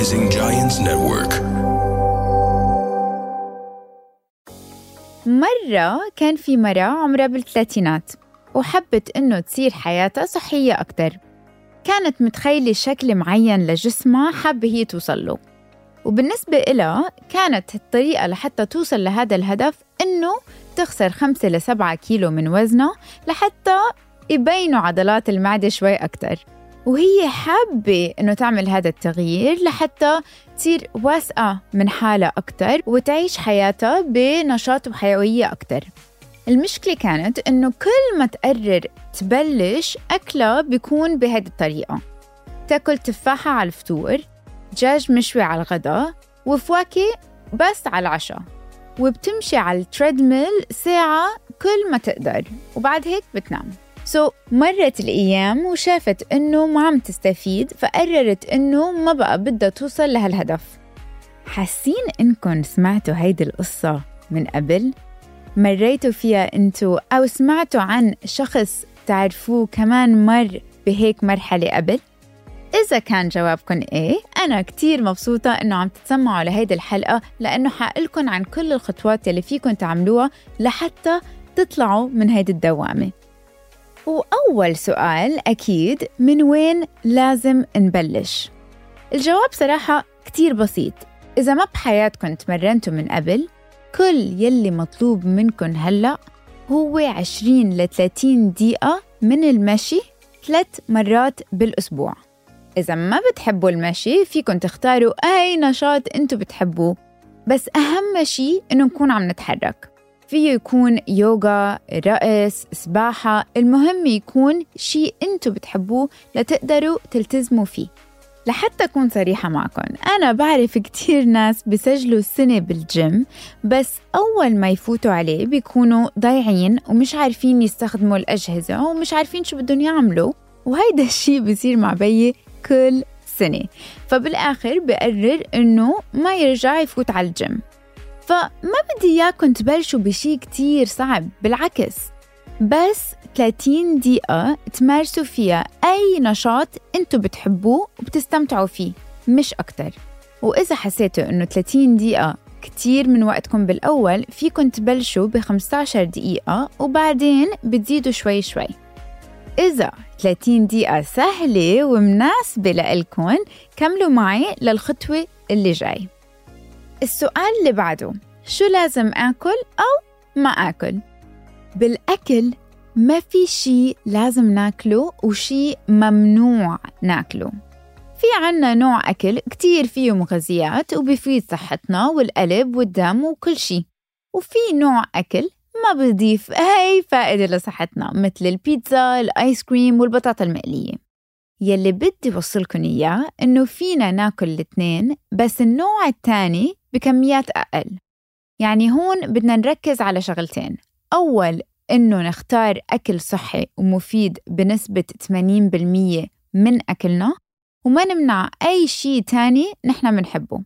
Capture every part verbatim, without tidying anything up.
Rising Giants Network. مرة كان في مرة عمرها بالثلاثينات وحبت إنه تصير حياتها صحية أكتر. كانت متخيلة شكل معين لجسمها حابة هي توصل له، وبالنسبة إلها كانت الطريقة لحتى توصل لهذا الهدف إنه تخسر خمسة لسبعة كيلو من وزنها لحتى يبينوا عضلات المعدة شوي أكتر. وهي حابة إنه تعمل هذا التغيير لحتى تصير واثقة من حالها أكتر وتعيش حياتها بنشاط وحيوية أكتر. المشكلة كانت إنه كل ما تقرر تبلش أكلها بيكون بهذه الطريقة: تاكل تفاحة على الفطور، دجاج مشوي على الغداء، وفواكه بس على العشاء، وبتمشي على التريدميل ساعة كل ما تقدر، وبعد هيك بتنام. سو so, مرت الأيام وشافت إنه ما عم تستفيد، فقررت إنه ما بقى بدها توصل لهالهدف. حاسين إنكم سمعتوا هيدي القصة من قبل؟ مريتوا فيها أنتوا أو سمعتوا عن شخص تعرفوه كمان مر بهيك مرحلة قبل؟ إذا كان جوابكم إيه، أنا كتير مبسوطة إنه عم تتسمعوا لهيدي الحلقة، لأنه حقلكم عن كل الخطوات اللي فيكم تعملوها لحتى تطلعوا من هيدي الدوامة. وأول سؤال أكيد: من وين لازم نبلش؟ الجواب صراحة كتير بسيط. إذا ما بحياتكم تمرنتوا من قبل، كل يلي مطلوب منكم هلأ هو عشرين لثلاثين دقيقة من المشي ثلاث مرات بالأسبوع. إذا ما بتحبوا المشي فيكن تختاروا أي نشاط أنتوا بتحبوه، بس أهم شيء إنه نكون عم نتحرك. فيه يكون يوغا، رقص، سباحة، المهم يكون شيء أنتوا بتحبوه لتقدروا تلتزموا فيه. لحتى أكون صريحة معكم، أنا بعرف كتير ناس بيسجلوا السنة بالجيم، بس أول ما يفوتوا عليه بيكونوا ضايعين ومش عارفين يستخدموا الأجهزة ومش عارفين شو بدهم يعملوا، وهيدا الشيء بيصير مع بيي كل سنة. فبالآخر بقرر إنه ما يرجع يفوت على الجيم. فما بدي إياكم تبلشوا بشي كتير صعب، بالعكس، بس ثلاثين دقيقة تمارسوا فيها أي نشاط أنتوا بتحبوه وبتستمتعوا فيه، مش أكتر. وإذا حسيتوا إنه ثلاثين دقيقة كتير من وقتكم بالأول، فيكم تبلشوا بخمسة عشر دقيقة وبعدين بتزيدوا شوي شوي. إذا ثلاثين دقيقة سهلة ومناسبة لإلكم، كملوا معي للخطوة اللي جاي. السؤال اللي بعده: شو لازم آكل أو ما آكل؟ بالأكل ما في شيء لازم ناكله وشيء ممنوع ناكله. في عنا نوع أكل كتير فيه مغذيات وبيفيد صحتنا والقلب والدم وكل شيء، وفي نوع أكل ما بيضيف أي فائدة لصحتنا، مثل البيتزا، الآيس كريم والبطاطا المقلية. يلي بدي وصلكن إياه إنه فينا ناكل الاثنين، بس النوع الثاني بكميات أقل. يعني هون بدنا نركز على شغلتين: أول، إنه نختار أكل صحي ومفيد بنسبة ثمانين بالمية من أكلنا، وما نمنع أي شيء تاني نحن منحبه.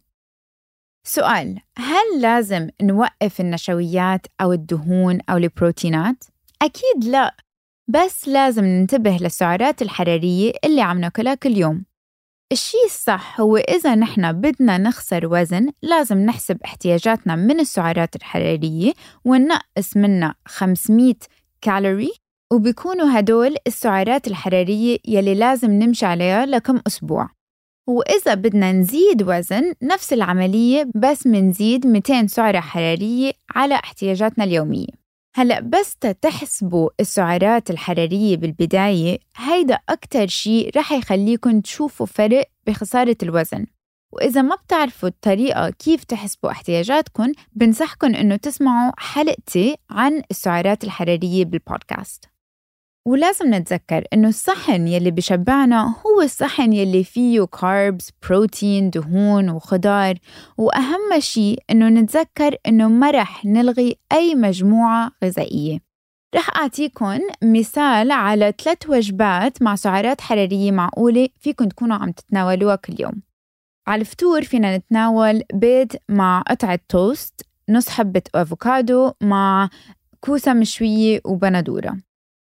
سؤال: هل لازم نوقف النشويات أو الدهون أو البروتينات؟ أكيد لا، بس لازم ننتبه للسعرات الحرارية اللي عم ناكلها كل يوم. الشيء الصح هو إذا نحن بدنا نخسر وزن، لازم نحسب احتياجاتنا من السعرات الحرارية وننقص منها خمسمية كالوري، وبيكونوا هدول السعرات الحرارية يلي لازم نمشي عليها لكم أسبوع. وإذا بدنا نزيد وزن، نفس العملية بس منزيد مئتين سعرة حرارية على احتياجاتنا اليومية. هلأ بس تحسبوا السعرات الحرارية بالبداية، هيدا أكتر شيء رح يخليكم تشوفوا فرق بخسارة الوزن. وإذا ما بتعرفوا الطريقة كيف تحسبوا احتياجاتكم، بنصحكم إنه تسمعوا حلقتي عن السعرات الحرارية بالبودكاست. ولازم نتذكر إنه الصحن يلي بيشبعنا هو الصحن يلي فيه كاربز، بروتين، دهون وخضار. وأهم شيء إنه نتذكر إنه ما رح نلغي أي مجموعة غذائية. رح أعطيكم مثال على ثلاث وجبات مع سعرات حرارية معقولة فيكم تكونوا عم تتناولوها كل يوم. على الفطور فينا نتناول بيض مع قطعة توست، نص حبة أفوكادو مع كوسة مشوية وبندورة.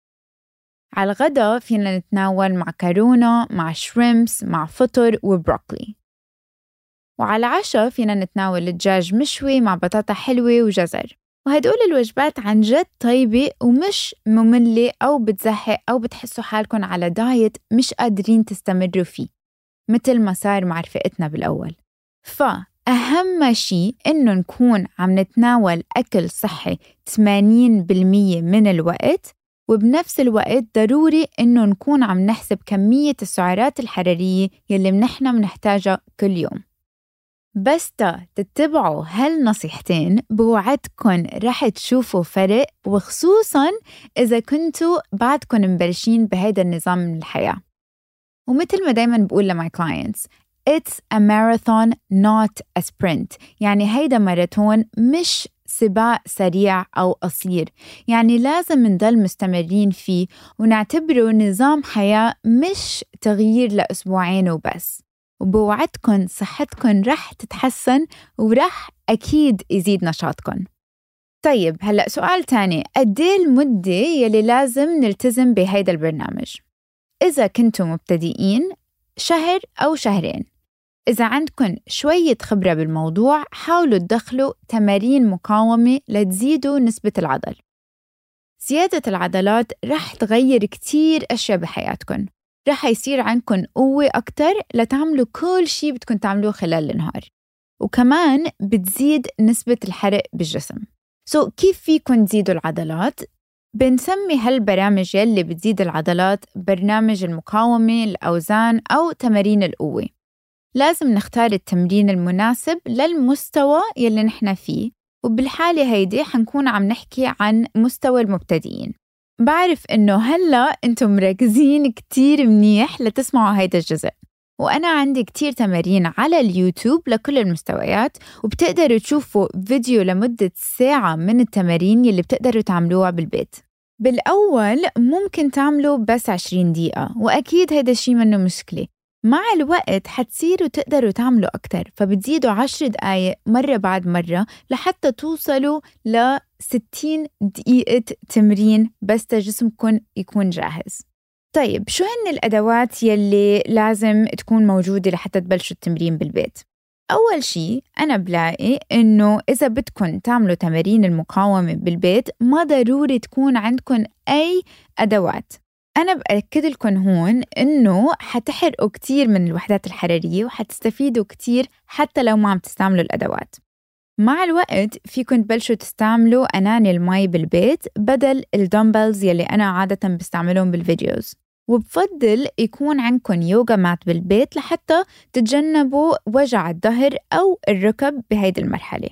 على الغداء فينا نتناول معكرونة مع شريمبس مع فطر وبروكلي. وعلى العشاء فينا نتناول الدجاج مشوي مع بطاطا حلوة وجزر. وهدول الوجبات عن جد طيبة ومش مملة أو بتزهق أو بتحسوا حالكم على دايت مش قادرين تستمروا فيه مثل ما صار مع رفقتنا بالأول. فأهم شيء إنه نكون عم نتناول أكل صحي ثمانين بالمية من الوقت، وبنفس الوقت ضروري إنه نكون عم نحسب كمية السعرات الحرارية يلي منحنا منحتاجها كل يوم. بس تا تتبعوا هالنصيحتين بوعدكن رح تشوفوا فرق، وخصوصاً إذا كنتوا بعدكن مبلشين بهيدا النظام من الحياة. ومثل ما دايماً بقول لماي clients it's a marathon not a sprint، يعني هيدا ماراثون مش سباق سريع أو قصير، يعني لازم نضل مستمرين فيه ونعتبره نظام حياة مش تغيير لأسبوعين وبس. وبوعدكن صحتكن رح تتحسن ورح أكيد يزيد نشاطكن. طيب هلأ سؤال تاني، قديه المدة يلي لازم نلتزم بهيدا البرنامج؟ إذا كنتوا مبتدئين شهر أو شهرين. إذا عندكن شوية خبرة بالموضوع حاولوا تدخلوا تمارين مقاومة لتزيدوا نسبة العضل. زيادة العضلات رح تغير كتير أشياء بحياتكن، رح يصير عندكن قوة أكتر لتعملوا كل شيء بدكن تعملوه خلال النهار، وكمان بتزيد نسبة الحرق بالجسم. سو so, كيف فيكن تزيدوا العضلات؟ بنسمي هالبرامج يلي بتزيد العضلات برنامج المقاومة، الأوزان أو تمارين القوة. لازم نختار التمرين المناسب للمستوى يلي نحن فيه، وبالحالة هيدي حنكون عم نحكي عن مستوى المبتدئين. بعرف إنه هلأ أنتم مركزين كتير منيح لتسمعوا هيدا الجزء، وأنا عندي كتير تمارين على اليوتيوب لكل المستويات، وبتقدروا تشوفوا فيديو لمدة ساعة من التمارين يلي بتقدروا تعملوها بالبيت. بالأول ممكن تعملوا بس عشرين دقيقة، وأكيد هيدا الشي منه مشكلة. مع الوقت حتصيروا تقدروا تعملوا أكتر، فبتزيدوا عشر دقايق مرة بعد مرة لحتى توصلوا لستين دقيقة تمرين بس جسمكم يكون جاهز. طيب شو هن الأدوات يلي لازم تكون موجودة لحتى تبلشوا التمرين بالبيت؟ أول شي أنا بلاقي إنه إذا بدكن تعملوا تمارين المقاومة بالبيت ما ضروري تكون عندكن أي أدوات. أنا بأكد لكم هون إنه حتحرقوا كتير من الوحدات الحرارية وحتستفيدوا كتير حتى لو ما عم تستعملوا الأدوات. مع الوقت فيكن تبلشوا تستعملوا أناني المي بالبيت بدل الدمبلز يلي أنا عادة بستعملهم بالفيديوز، وبفضل يكون عندكم يوغا مات بالبيت لحتى تتجنبوا وجع الظهر أو الركب بهيدي المرحلة.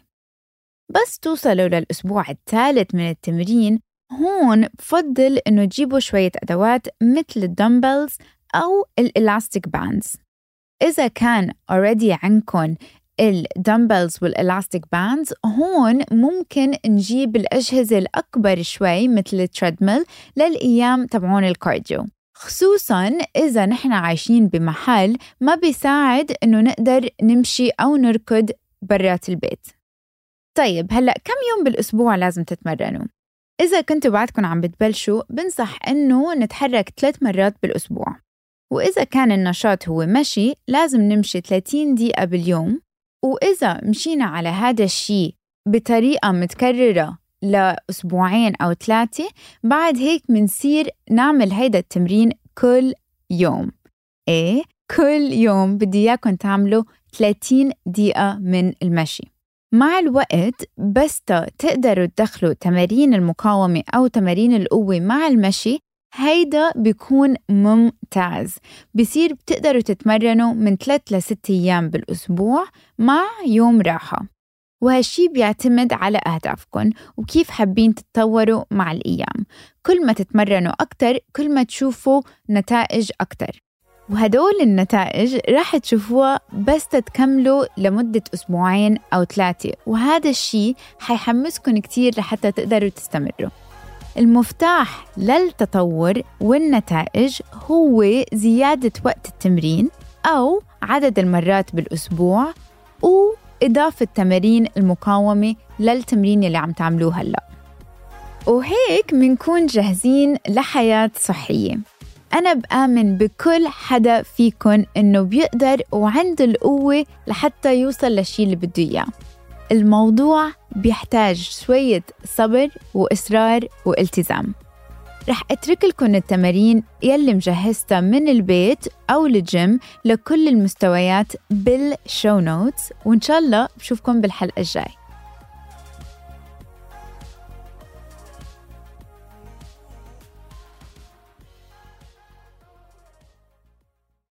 بس توصلوا للأسبوع الثالث من التمرين، هون بفضل إنه تجيبوا شوية أدوات مثل الدمبلز أو الإلاستيك باندز. إذا كان already عندكم الدمبلز والإلاستيك باندز، هون ممكن نجيب الأجهزة الأكبر شوي مثل التريدميل للأيام تبعون الكارديو، خصوصاً إذا نحن عايشين بمحل ما بيساعد إنه نقدر نمشي أو نركض برات البيت. طيب هلأ كم يوم بالأسبوع لازم تتمرنوا؟ إذا كنتوا بعدكم عم بتبلشوا بنصح إنه نتحرك ثلاث مرات بالأسبوع، وإذا كان النشاط هو مشي لازم نمشي ثلاثين دقيقة باليوم، وإذا مشينا على هذا الشيء بطريقة متكررة لأسبوعين أو ثلاثة، بعد هيك منصير نعمل هيدا التمرين كل يوم. إيه كل يوم بدي إياكم تعملوا ثلاثين دقيقة من المشي. مع الوقت بس تقدروا تدخلوا تمارين المقاومة أو تمارين القوة مع المشي، هيدا بيكون ممتاز. بيصير بتقدروا تتمرنوا من ثلاثة لستة أيام بالأسبوع مع يوم راحة، وهالشي بيعتمد على أهدافكم وكيف حابين تتطوروا مع الأيام. كل ما تتمرنوا أكتر كل ما تشوفوا نتائج أكتر، وهدول النتائج راح تشوفوها بس تتكملوا لمدة أسبوعين أو ثلاثة، وهذا الشيء حيحمسكم كتير لحتى تقدروا تستمروا. المفتاح للتطور والنتائج هو زيادة وقت التمرين أو عدد المرات بالأسبوع، وإضافة تمارين المقاومة للتمرين اللي عم تعملوه هلأ. وهيك منكون جاهزين لحياة صحية. أنا بآمن بكل حدا فيكن إنه بيقدر وعنده القوة لحتى يوصل للشي اللي بده إياه. الموضوع بيحتاج شوية صبر وإصرار والتزام. رح أترك لكم التمارين يلي مجهزتها من البيت أو الجيم لكل المستويات بالشو نوتس، وإن شاء الله بشوفكم بالحلقة الجاي.